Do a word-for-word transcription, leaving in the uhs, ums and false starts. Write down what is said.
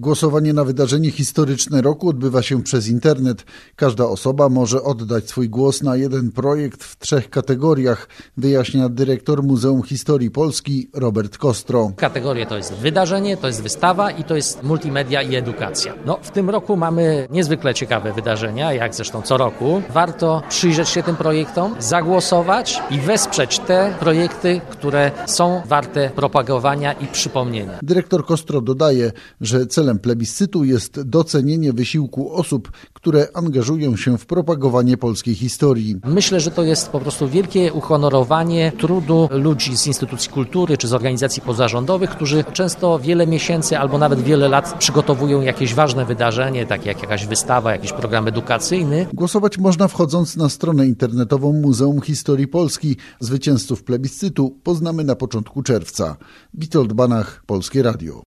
Głosowanie na wydarzenie historyczne roku odbywa się przez internet. Każda osoba może oddać swój głos na jeden projekt w trzech kategoriach, wyjaśnia dyrektor Muzeum Historii Polski Robert Kostro. Kategorie to jest wydarzenie, to jest wystawa i to jest multimedia i edukacja. No, w tym roku mamy niezwykle ciekawe wydarzenia, jak zresztą co roku. Warto przyjrzeć się tym projektom, zagłosować i wesprzeć te projekty, które są warte propagowania i przypomnienia. Dyrektor Kostro dodaje, że celem plebiscytu jest docenienie wysiłku osób, które angażują się w propagowanie polskiej historii. Myślę, że to jest po prostu wielkie uhonorowanie trudu ludzi z instytucji kultury czy z organizacji pozarządowych, którzy często wiele miesięcy albo nawet wiele lat przygotowują jakieś ważne wydarzenie, takie jak jakaś wystawa, jakiś program edukacyjny. Głosować można wchodząc na stronę internetową Muzeum Historii Polski. Zwycięzców plebiscytu poznamy na początku czerwca. Witold Banach, Polskie Radio.